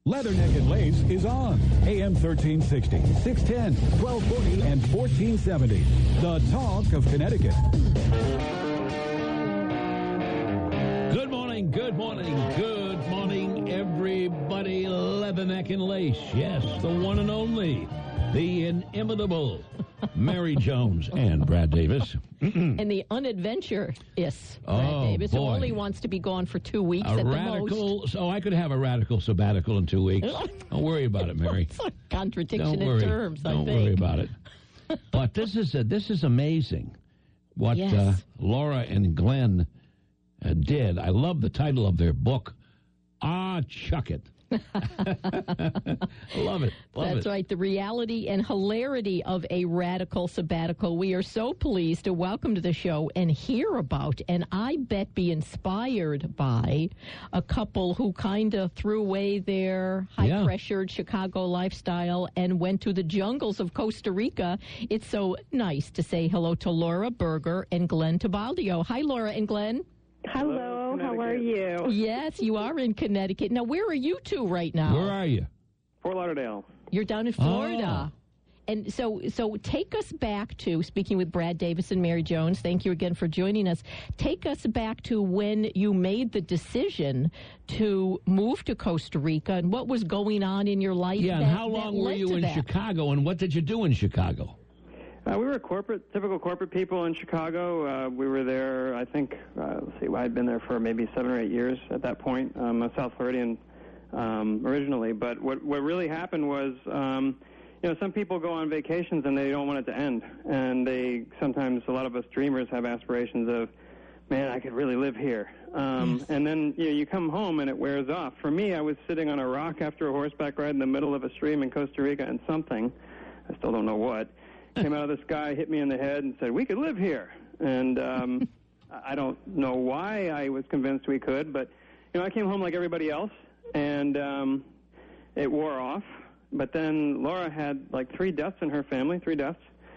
Leatherneck and Lace is on. AM 1360, 610, 1240, and 1470. The Talk of Connecticut. Good morning, good morning, good morning, everybody. Leatherneck and Lace. Yes, the one and only, the inimitable Mary Jones and Brad Davis. And the unadventurous Brad Davis, boy. who only wants to be gone for 2 weeks A at radical, the most. so I could have a radical sabbatical in 2 weeks. Don't worry about it, Mary. It's a contradiction Don't worry. in terms, I Don't think. worry about it. But this is amazing what Yes. Laura and Glenn did. I love the title of their book, Chuck It. Love it. That's right. The reality and hilarity of a radical sabbatical. We are so pleased to welcome to the show and hear about, and I bet be inspired by, a couple who kind of threw away their high-pressured Chicago lifestyle and went to the jungles of Costa Rica. It's so nice to say hello to Laura Berger and Glenn Tabaldio. Hi, Laura and Glenn. Hello, how are you? Yes, you are in Connecticut. Now, where are you two right now? Where are you? Fort Lauderdale. You're down in Florida. And so take us back to, speaking with Brad Davis and Mary Jones, thank you again for joining us. Take us back to when you made the decision to move to Costa Rica and what was going on in your life. Yeah, and how long were you in that? Chicago, and what did you do in Chicago? We were typical corporate people in Chicago. We were there, I think, I'd been there for maybe 7 or 8 years at that point. I'm a South Floridian originally. But what really happened was, some people go on vacations and they don't want it to end. And sometimes, a lot of us dreamers have aspirations of, man, I could really live here. And then you come home and it wears off. For me, I was sitting on a rock after a horseback ride in the middle of a stream in Costa Rica, and something, I still don't know what, came out of the sky, hit me in the head, and said, we could live here. And I don't know why I was convinced we could, but, I came home like everybody else, and it wore off. But then Laura had like 3 deaths in her family, 3 deaths.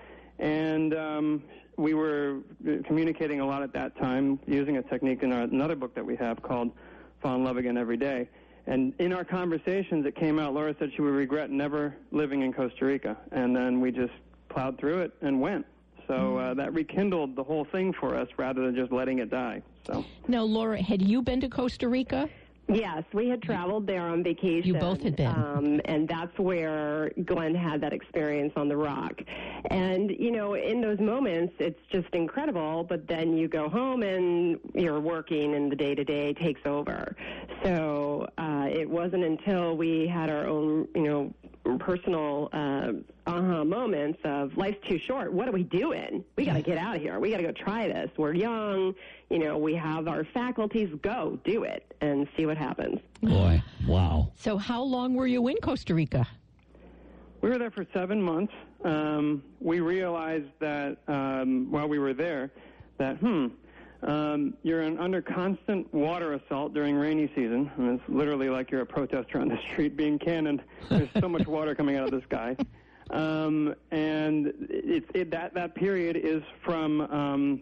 And we were communicating a lot at that time, using a technique in another book that we have called Fall in Love Again Every Day. And in our conversations, it came out, Laura said she would regret never living in Costa Rica. And then we just plowed through it and went. So that rekindled the whole thing for us rather than just letting it die. So Now, Laura, had you been to Costa Rica? Yes, we had traveled there on vacation. You both had been. And that's where Glenn had that experience on the rock. And, in those moments, it's just incredible, but then you go home and you're working and the day-to-day takes over. So it wasn't until we had our own, personal aha moments of life's too short. What are we doing? We got to get out of here. We got to go try this. We're young. We have our faculties. Go do it and see what happens. Boy, wow. So how long were you in Costa Rica? we were there for 7 months. We realized that while we were there that, you're under constant water assault during rainy season. And it's literally like you're a protester on the street being cannoned. There's so much water coming out of the sky. And that period is from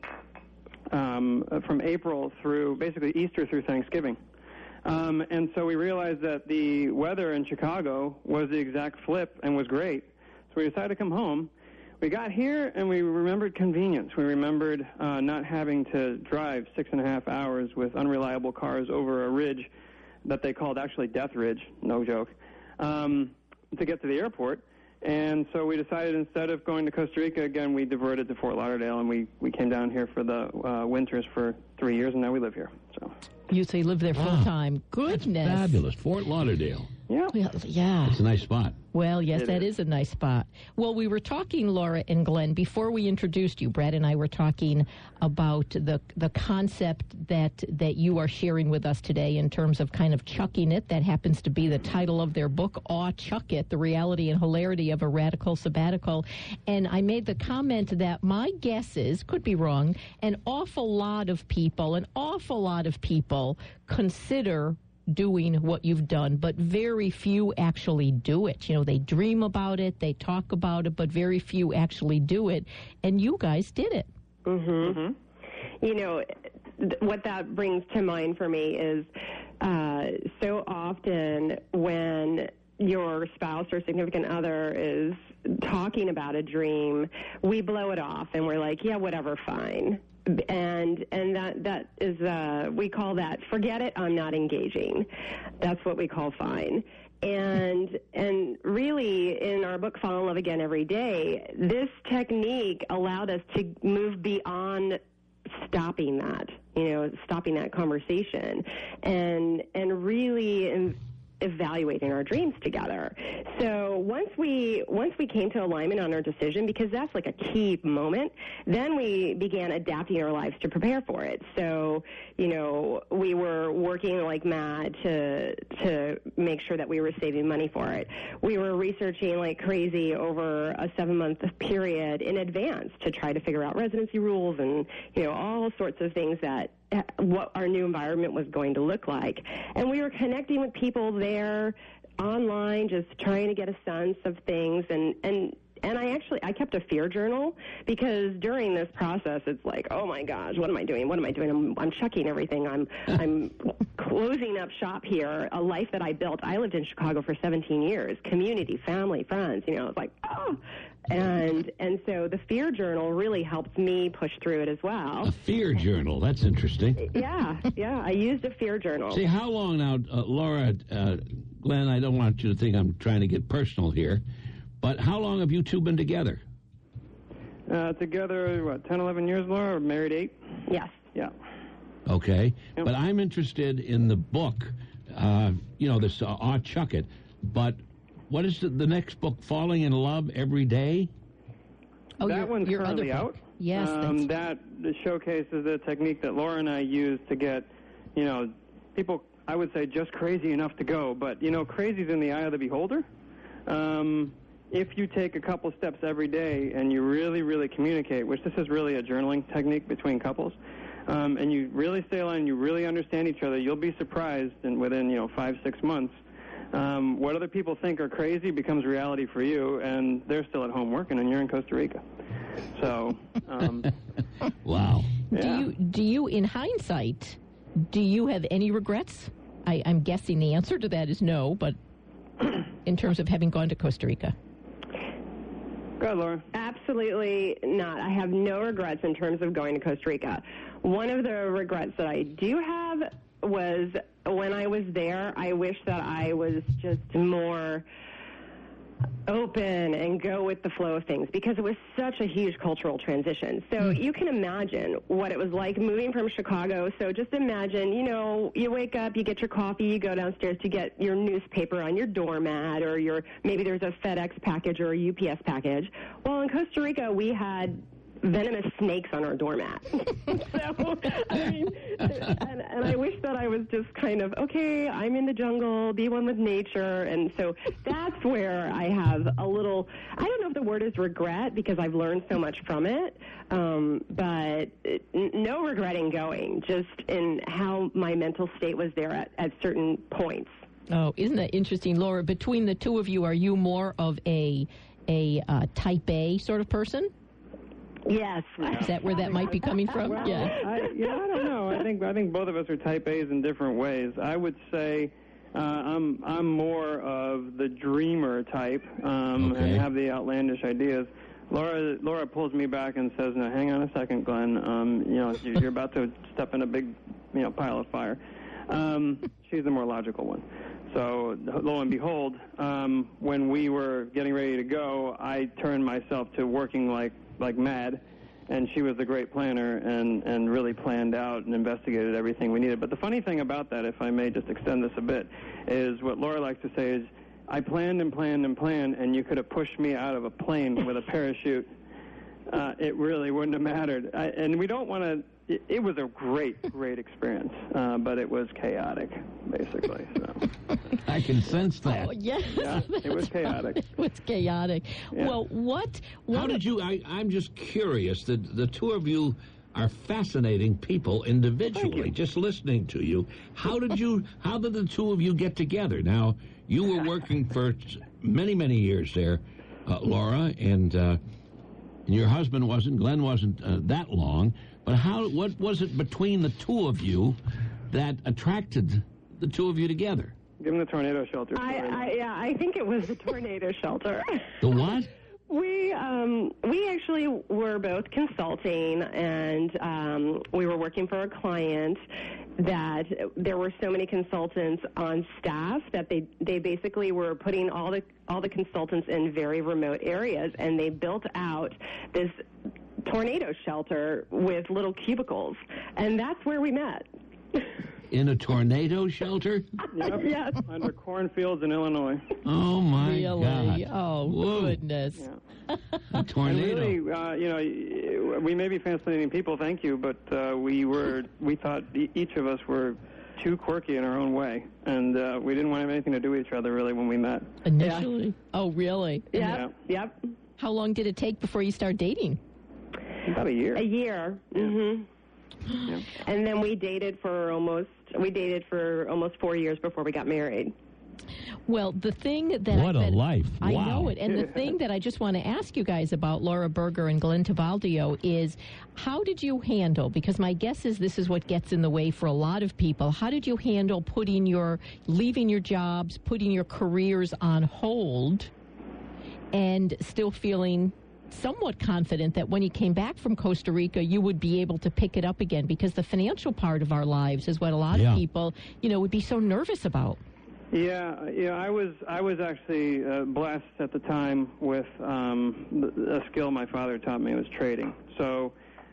April through basically Easter through Thanksgiving. And so we realized that the weather in Chicago was the exact flip and was great. So we decided to come home. We got here and we remembered convenience. We remembered not having to drive 6.5 hours with unreliable cars over a ridge that they called actually Death Ridge, no joke, to get to the airport. And so we decided instead of going to Costa Rica again, we diverted to Fort Lauderdale, and we came down here for the winters for 3 years, and now we live here. So you say you live there full time. Goodness. That's fabulous. Fort Lauderdale. yeah. Well, yeah. It's a nice spot. Well, yes, It that is a nice spot. Well, we were talking, Laura and Glenn, before we introduced you. Brad and I were talking about the concept that you are sharing with us today in terms of kind of chucking it. That happens to be the title of their book, Aw, Chuck It, The Reality and Hilarity of a Radical Sabbatical. And I made the comment that my guess is, could be wrong, an awful lot of people consider doing what you've done, but very few actually do it. You know, they dream about it, they talk about it, but very few actually do it. And you guys did it. Mm-hmm. You know, what that brings to mind for me is so often when your spouse or significant other is talking about a dream, we blow it off and we're like, yeah, whatever, fine. And that is, we call that, forget it, I'm not engaging. That's what we call fine. And really, in our book, Fall in Love Again Every Day, this technique allowed us to move beyond stopping that conversation, and really evaluating our dreams together. So once we came to alignment on our decision, because that's like a key moment, then we began adapting our lives to prepare for it. So, we were working like mad to make sure that we were saving money for it. We were researching like crazy over a 7-month period in advance to try to figure out residency rules and, all sorts of things that what our new environment was going to look like. And we were connecting with people there online, just trying to get a sense of things. And I kept a fear journal, because during this process, it's like, oh my gosh, what am I doing? I'm checking everything. I'm closing up shop here, a life that I built. I lived in Chicago for 17 years, community, family, friends, it's like, oh. And so the fear journal really helped me push through it as well. A fear journal, that's interesting. Yeah, I used a fear journal. See, how long now, Laura, Glenn, I don't want you to think I'm trying to get personal here, but how long have you two been together? Together, 10, 11 years, Laura? Or married 8? Yes. Yeah. Okay. Yep. But I'm interested in the book, this Chuck It, but what is the next book, Falling in Love Every Day? Oh, that one's your currently other out. book. Yes. That showcases the technique that Laura and I use to get, people, I would say, just crazy enough to go. But, crazy's in the eye of the beholder. If you take a couple steps every day and you really, really communicate, which this is really a journaling technique between couples, and you really stay aligned and you really understand each other, you'll be surprised within, 5-6 months. What other people think are crazy becomes reality for you, and they're still at home working, and you're in Costa Rica. So, wow. Yeah. Do you, in hindsight, do you have any regrets? I'm guessing the answer to that is no, but in terms of having gone to Costa Rica. Go ahead, Laura. Absolutely not. I have no regrets in terms of going to Costa Rica. One of the regrets that I do have was when I was there, I wish that I was just more open and go with the flow of things, because it was such a huge cultural transition. So you can imagine what it was like moving from Chicago. So just imagine, you wake up, you get your coffee, you go downstairs to get your newspaper on your doormat, or maybe there's a FedEx package or a UPS package. Well, in Costa Rica, we had venomous snakes on our doormat. So, and I wish that I was just kind of, okay, I'm in the jungle, be one with nature. And so that's where I have a little, I don't know if the word is regret, because I've learned so much from it, but no regretting going, just in how my mental state was there at certain points. Oh, isn't that interesting, Laura? Between the two of you, are you more of a type A sort of person? Yes. Is that where that might be coming from? Well, Yeah. I don't know. I think both of us are type A's in different ways. I would say I'm more of the dreamer type, and have the outlandish ideas. Laura pulls me back and says, "No, hang on a second, Glenn. You're about to step in a big, pile of fire." She's the more logical one. So lo and behold, when we were getting ready to go, I turned myself to working like mad, and she was the great planner and really planned out and investigated everything we needed. But the funny thing about that, if I may just extend this a bit, is what Laura likes to say is, I planned and planned and planned, and you could have pushed me out of a plane with a parachute. It really wouldn't have mattered. And we don't want to... It was a great experience, but it was chaotic, basically. So. I can sense that. Oh, yes. Yeah, it was chaotic. It was chaotic. Yeah. Well, what How did you... I'm just curious. The two of you are fascinating people individually, just listening to you. How did the two of you get together? Now, you were working for many, many years there, Laura, and your husband wasn't, Glenn wasn't that long. But what was it between the two of you that attracted the two of you together? Give them the tornado shelter. I think it was the tornado shelter. The what? We actually were both consulting, and we were working for a client that there were so many consultants on staff that they basically were putting all the consultants in very remote areas, and they built out this tornado shelter with little cubicles, and that's where we met. In a tornado shelter? Yep. Yes. Under cornfields in Illinois. Oh, my Really? God. Oh, Whoa. goodness. Yeah. A tornado. And really, we may be fascinating people, thank you, but we thought each of us were too quirky in our own way, and we didn't want to have anything to do with each other, really, when we met. Initially? Yeah. Oh, really? Yep. How long did it take before you started dating? About a year. A year. Yeah. Mm-hmm. Yeah. And then we dated for almost 4 years before we got married. Well, the thing that What a life. I Wow. know it. And the thing that I just want to ask you guys about, Laura Berger and Glenn Tabaldio, is how did you handle, because my guess is this is what gets in the way for a lot of people, how did you handle leaving your jobs, putting your careers on hold, and still feeling somewhat confident that when you came back from Costa Rica, you would be able to pick it up again? Because the financial part of our lives is what a lot of people, would be so nervous about. Yeah, I was actually blessed at the time with a skill my father taught me, was trading. So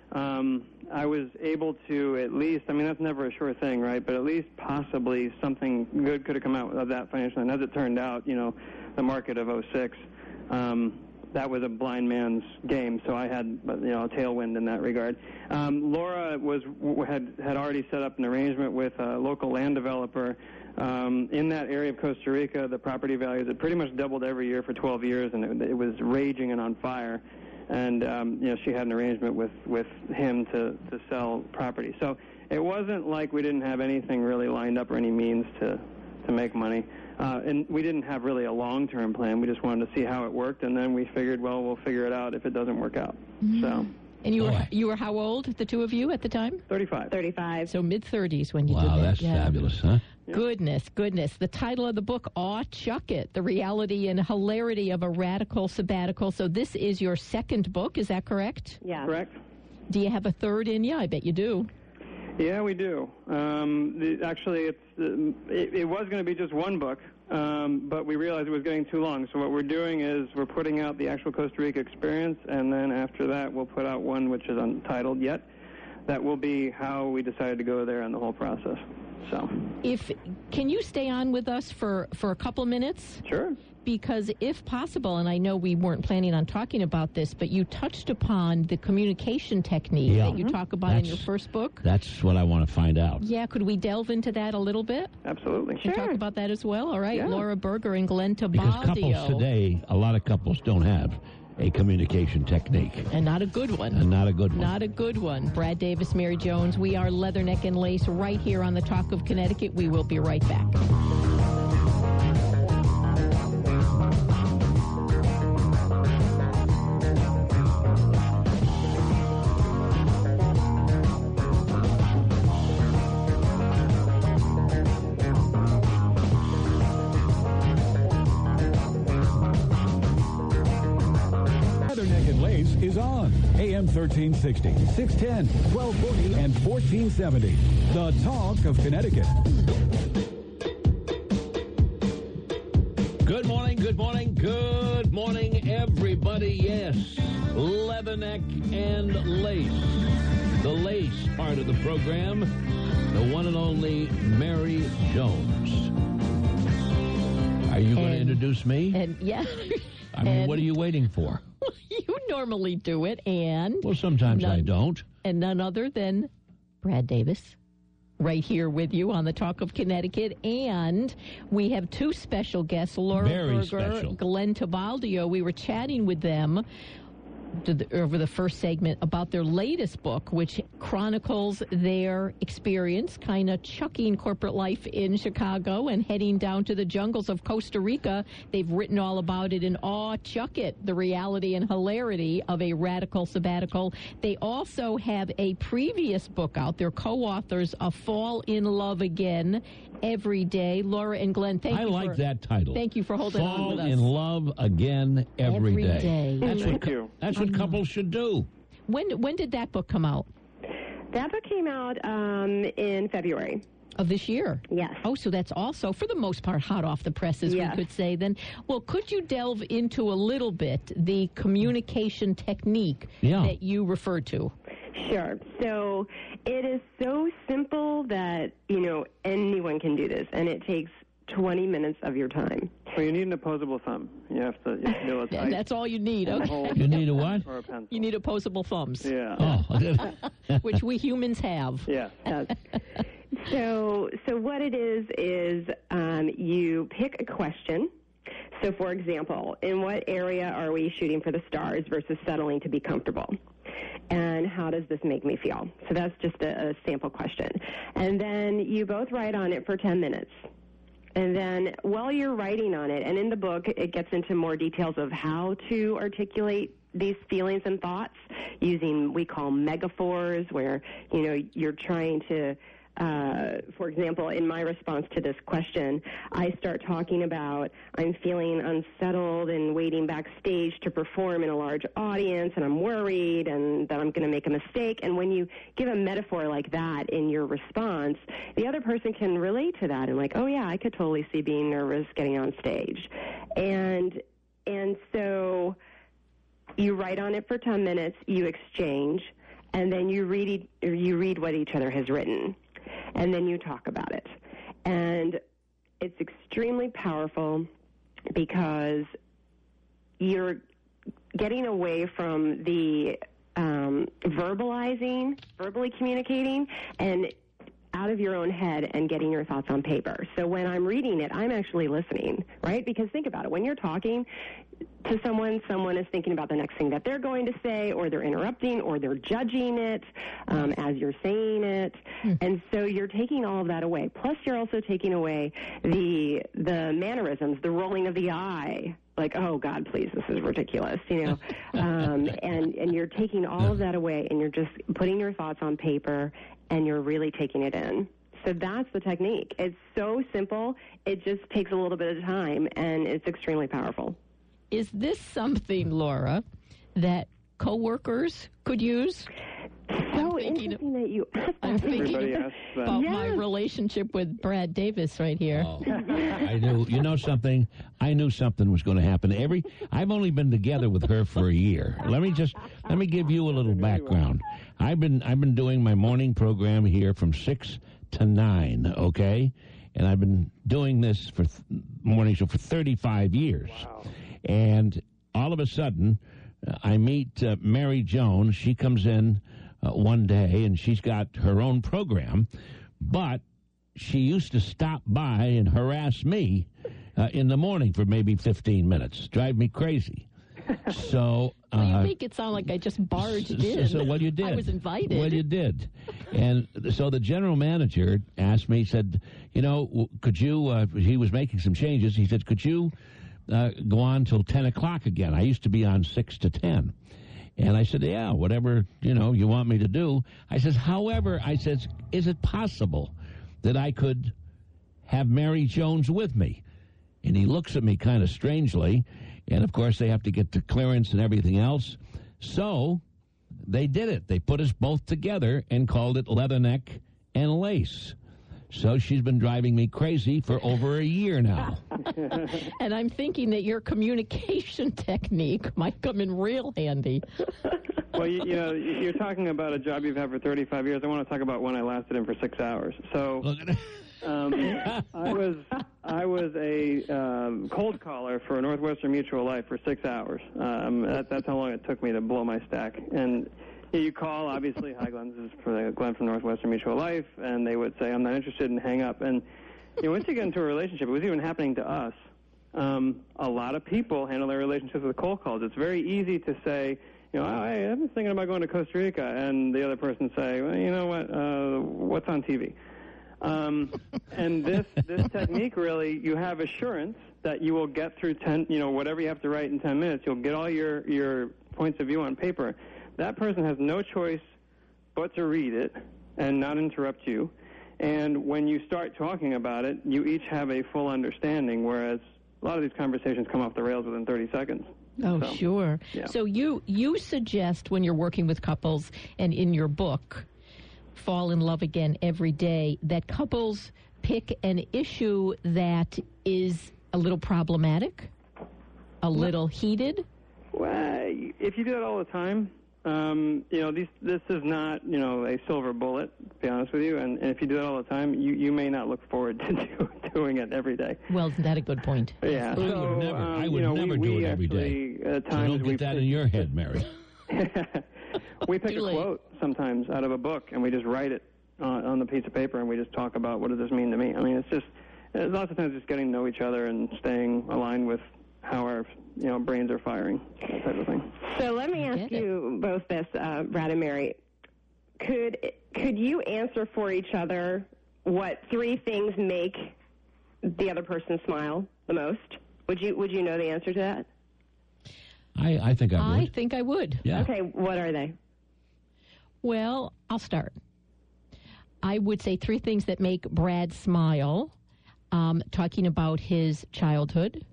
I was able to at least, that's never a sure thing, right? But at least possibly something good could have come out of that financially. And as it turned out, the market of 2006, that was a blind man's game, so I had a tailwind in that regard. Laura had already set up an arrangement with a local land developer in that area of Costa Rica. The property values had pretty much doubled every year for 12 years, and it was raging and on fire. And she had an arrangement with him to sell property. So it wasn't like we didn't have anything really lined up or any means to make money. And we didn't have really a long-term plan. We just wanted to see how it worked, and then we figured, well, we'll figure it out if it doesn't work out. Mm-hmm. So. And you were how old, the two of you, at the time? 35. So mid-30s when you did that. Wow, that's fabulous, huh? Yep. Goodness. The title of the book, Aw, Chuck It, The Reality and Hilarity of a Radical Sabbatical. So this is your second book, is that correct? Yeah. Correct. Do you have a third in you? I bet you do. Yeah, we do. Actually, it was going to be just one book, but we realized it was getting too long. So what we're doing is we're putting out the actual Costa Rica experience, and then after that we'll put out one which is untitled yet. That will be how we decided to go there and the whole process. So, can you stay on with us for a couple minutes? Sure. Because if possible, and I know we weren't planning on talking about this, but you touched upon the communication technique that you talk about in your first book. That's what I want to find out. Yeah, could we delve into that a little bit? Absolutely. And talk about that as well? All right, Yeah. Laura Berger and Glenn Tabaldio. Because couples today, a lot of couples don't have a communication technique. And not a good one. And not a good one. Not a good one. Brad Davis, Mary Jones. We are Leatherneck and Lace right here on the Talk of Connecticut. We will be right back. Leatherneck and Lace is on AM 1360, 610, 1240, and 1470. The Talk of Connecticut. Good morning, everybody. Yes, Leatherneck and Lace. The Lace part of the program, the one and only Mary Jones. Are you going to introduce me? And yeah. What are you waiting for? You normally do it, and... Well, sometimes I don't. And none other than Brad Davis, right here with you on the Talk of Connecticut. And we have two special guests, Laura Very Berger, special. Glenn Tabaldio. We were chatting with them over the first segment about their latest book, which chronicles their experience kind of chucking corporate life in Chicago and heading down to the jungles of Costa Rica. They've written all about it in Aw, Chuck It, the reality and hilarity of a radical sabbatical. They also have a previous book out. They're co-authors of Fall in Love Again Every Day. Laura and Glenn, thank you. I like that title. Thank you for holding on with us. Fall in Love Again every day. That's what couples should do. When did that book come out? That book came out in February. Of this year? Yes. Oh, so that's also, for the most part, hot off the press, as we could say then. Well, could you delve into a little bit the communication technique that you referred to? Sure. So it is so simple that, anyone can do this, and it takes 20 minutes of your time. Well, you need an opposable thumb. You have to do it. And that's all you need. Okay. You need a what? Or a pencil. You need opposable thumbs. Yeah. Oh. Which we humans have. Yeah. So what it is you pick a question. So, for example, in what area are we shooting for the stars versus settling to be comfortable? And how does this make me feel? So that's just a sample question. And then you both write on it for 10 minutes. And then while you're writing on it, and in the book it gets into more details of how to articulate these feelings and thoughts using, we call megaphors, where, you're trying to, for example, in my response to this question, I start talking about I'm feeling unsettled and waiting backstage to perform in a large audience, and I'm worried and that I'm going to make a mistake. And when you give a metaphor like that in your response, the other person can relate to that and like, oh yeah, I could totally see being nervous getting on stage. And so you write on it for 10 minutes, you exchange, and then you read what each other has written. And then you talk about it. And it's extremely powerful because you're getting away from the verbally communicating, and out of your own head and getting your thoughts on paper. So when I'm reading it, I'm actually listening, right? Because think about it. When you're talking to someone is thinking about the next thing that they're going to say, or they're interrupting, or they're judging it as you're saying it. And so you're taking all of that away. Plus, you're also taking away the mannerisms, the rolling of the eye, like, oh, God, please, this is ridiculous, and you're taking all of that away, and you're just putting your thoughts on paper, and you're really taking it in. So that's the technique. It's so simple. It just takes a little bit of time, and it's extremely powerful. Is this something, Laura, that coworkers could use? So interesting that you asked that. I'm thinking asks that. about my relationship with Brad Davis right here. Oh, I knew. You know something? I knew something was going to happen. I've only been together with her for a year. Let me give you a little background. I've been doing my morning program here from 6 to 9. Okay, and I've been doing this for morning show for 35 years. Wow. And all of a sudden, I meet Mary Jones. She comes in one day, and she's got her own program, but she used to stop by and harass me in the morning for maybe 15 minutes. Drive me crazy. So well, you make it sound like I just barged in. So well, you did. I was invited. Well, you did. And so the general manager asked me, he said, could you, he was making some changes. He said, could you go on till 10 o'clock again? I used to be on 6 to 10. And I said, yeah, whatever, you want me to do. I says, however, is it possible that I could have Mary Jones with me? And he looks at me kind of strangely. And, of course, they have to get the clearance and everything else. So they did it. They put us both together and called it Leatherneck and Lace. So she's been driving me crazy for over a year now. And I'm thinking that your communication technique might come in real handy. Well, you're talking about a job you've had for 35 years. I want to talk about when I lasted in for 6 hours. So I was a cold caller for Northwestern Mutual Life for 6 hours. That's how long it took me to blow my stack. And you call, obviously, hi, Glenn, this is Glenn from Northwestern Mutual Life, and they would say, I'm not interested, and hang up. And once you get into a relationship, it was even happening to us. A lot of people handle their relationships with cold calls. It's very easy to say, hey, I'm thinking about going to Costa Rica, and the other person say, well, you know what, what's on TV? And this technique, really, you have assurance that you will get through 10, whatever you have to write in 10 minutes, you'll get all your points of view on paper. That person has no choice but to read it and not interrupt you. And when you start talking about it, you each have a full understanding, whereas a lot of these conversations come off the rails within 30 seconds. Oh, So, sure. yeah. So you suggest when you're working with couples and in your book, Fall in Love Again Every Day, that couples pick an issue that is a little problematic, a little heated? Well, if you do that all the time, this is not, a silver bullet, to be honest with you. And if you do that all the time, you may not look forward to doing it every day. Well, isn't that a good point? Yeah. I would never do it every day. At So times don't get that in your head, Mary. we pick a Too late. quote sometimes out of a book, and we just write it on the piece of paper, and we just talk about what does this mean to me. I mean, it's just lots of times just getting to know each other and staying aligned with how our brains are firing, that type of thing. So let me ask you both this, Brad and Mary. Could you answer for each other what 3 things make the other person smile the most? Would you know the answer to that? I think I would. I think I would. Yeah. Okay, what are they? Well, I'll start. I would say 3 things that make Brad smile, talking about his childhood,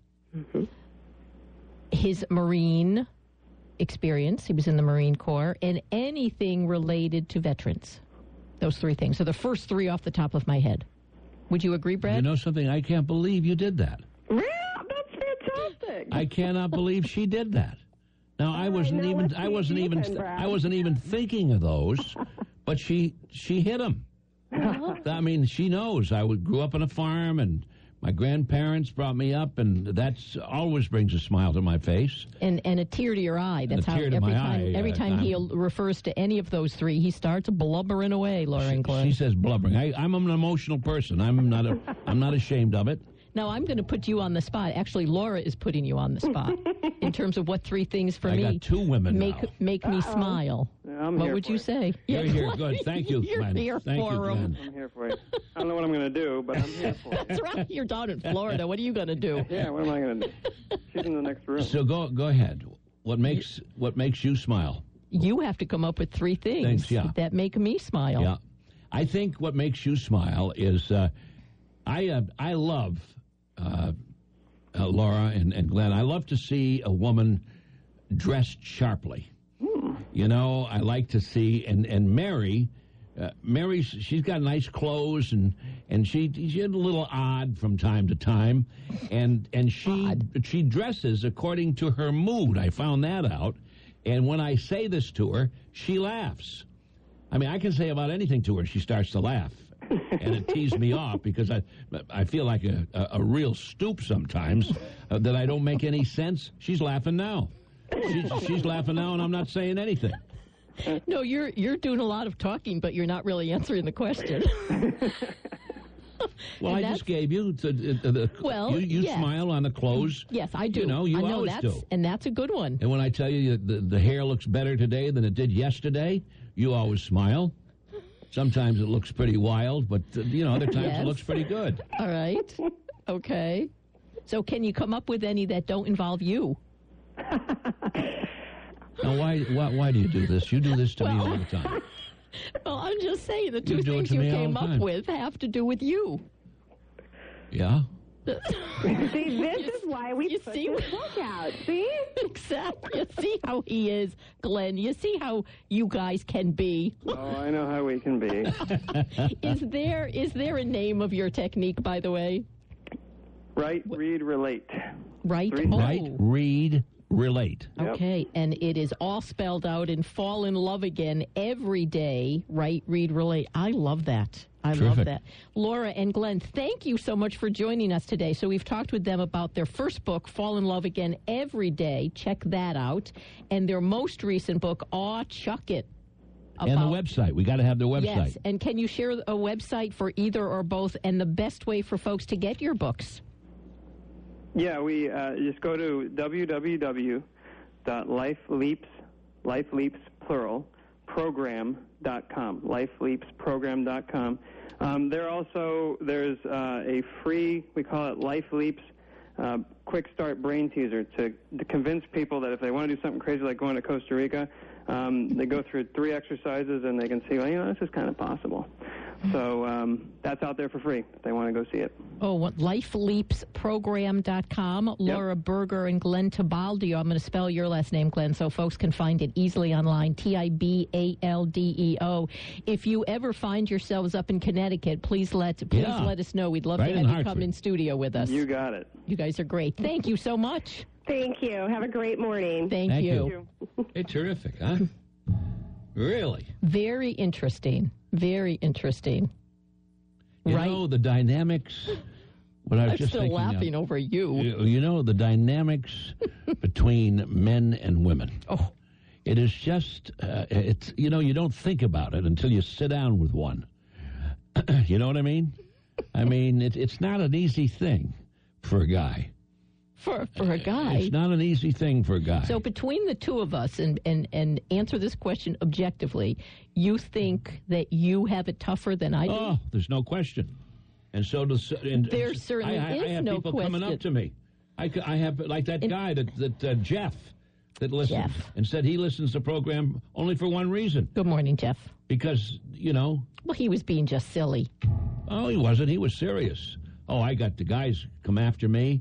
his Marine experience. He was in the Marine Corps, and anything related to veterans. Those 3 things. So the first 3 off the top of my head. Would you agree, Brad? You know something? I can't believe you did that. Really? That's fantastic. I cannot believe she did that. Now I wasn't even thinking of those, but she hit him. I mean, she knows. I grew up on a farm, and my grandparents brought me up, and that's always brings a smile to my face. And a tear to your eye. That's a how tear to my eye, every time he refers to any of those 3, he starts blubbering away, Laura and Glenn. She says blubbering. I'm an emotional person. I'm not ashamed of it. Now, I'm going to put you on the spot. Actually, Laura is putting you on the spot in terms of what 3 things for me I got 2 women make me smile. Yeah, What would you say? You're here. Good. Thank you, You're Glenn. here Thank you, for 'em. Glenn. I'm here for you. I don't know what I'm going to do, but I'm here for it. That's right. You're down in Florida. What are you going to do? Yeah, what am I going to do? She's in the next room. So go ahead. What makes you smile? You have to come up with 3 things that make me smile. Yeah, I think what makes you smile is I love Laura and Glenn. I love to see a woman dressed sharply. I like to see and Mary. She's got nice clothes and she's a little odd from time to time, and she dresses according to her mood. I found that out, and when I say this to her, she laughs. I mean, I can say about anything to her, she starts to laugh, and it teases me off because I feel like a real stoop sometimes that I don't make any sense. She's laughing now. She's laughing now, and I'm not saying anything. No, you're doing a lot of talking, but you're not really answering the question. Well, I just gave you you yes. smile on the clothes. Yes, I do. You know, you I know always do. And that's a good one. And when I tell you the hair looks better today than it did yesterday, you always smile. Sometimes it looks pretty wild, but, other times Yes. it looks pretty good. All right. Okay. So can you come up with any that don't involve you? Now, why do you do this? You do this to me all the time. Well, I'm just saying the 2 You do it things to you me all came the up time. with have to do with you. Yeah? See, this is why we you put see this book out. See? Exactly. You see how he is, Glenn. You see how you guys can be. Oh, I know how we can be. Is there a name of your technique, by the way? Write, read, relate. Right? 3 things. Right, read, relate. Yep. Okay, and it is all spelled out in Fall in Love Again every day. Write, read, relate. I love that. I love Terrific. that. Laura and Glenn, thank you so much for joining us today. So we've talked with them about their first book, Fall in Love Again Every Day. Check that out. And their most recent book, Aw, Chuck It. And the website. We got to have the website. Yes, and can you share a website for either or both and the best way for folks to get your books? Yeah, we just go to www.lifeleaps, LifeLeaps, plural, program.com, LifeLeapsProgram.com. There's a free, we call it Life Leaps, quick start brain teaser to convince people that if they want to do something crazy like going to Costa Rica, they go through 3 exercises and they can see, well, this is kind of possible. So that's out there for free if they want to go see it. Oh, LifeLeapsProgram.com. Laura Berger and Glenn Tibaldo. I'm going to spell your last name, Glenn, so folks can find it easily online. Tibaldeo. If you ever find yourselves up in Connecticut, please let us know. We'd love to have you come in studio with us. You got it. You guys are great. Thank you so much. Thank you. Have a great morning. Thank you. It's terrific, huh? Really? Very interesting. Very interesting. You know, the dynamics... What I was I'm just still laughing over you. You know, the dynamics between men and women. Oh. It is just, it's you don't think about it until you sit down with one. You know what I mean? I mean, it's not an easy thing for a guy. For a guy. It's not an easy thing for a guy. So between the two of us, and answer this question objectively, you think that you have it tougher than I do? Oh, there's no question. And so does... There certainly is no question. I have people coming up to me. I have, like that guy, that Jeff, that listens. And said he listens to the program only for one reason. Good morning, Jeff. Because, Well, he was being just silly. Oh, he wasn't. He was serious. Oh, I got the guys come after me.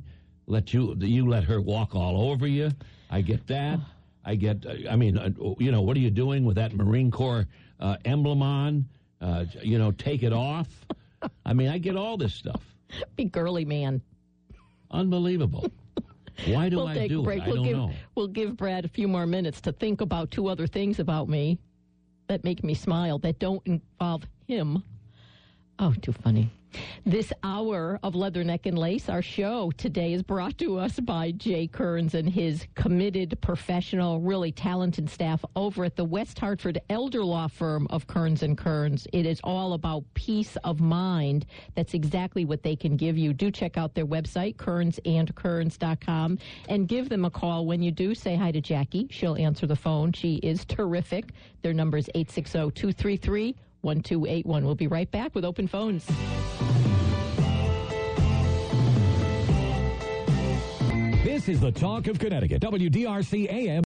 You let her walk all over you. I get that. I get, what are you doing with that Marine Corps emblem on? Take it off. I mean, I get all this stuff. Big girly man. Unbelievable. Why do I do it? I don't know. We'll give Brad a few more minutes to think about 2 other things about me that make me smile that don't involve him. Oh, too funny. This hour of Leatherneck and Lace, our show today, is brought to us by Jay Kearns and his committed, professional, really talented staff over at the West Hartford elder law firm of Kearns & Kearns. It is all about peace of mind. That's exactly what they can give you. Do check out their website, kearnsandkearns.com, and give them a call. When you do, say hi to Jackie. She'll answer the phone. She is terrific. Their number is 860-233-1281. We'll be right back with open phones. This is the Talk of Connecticut, WDRC AM.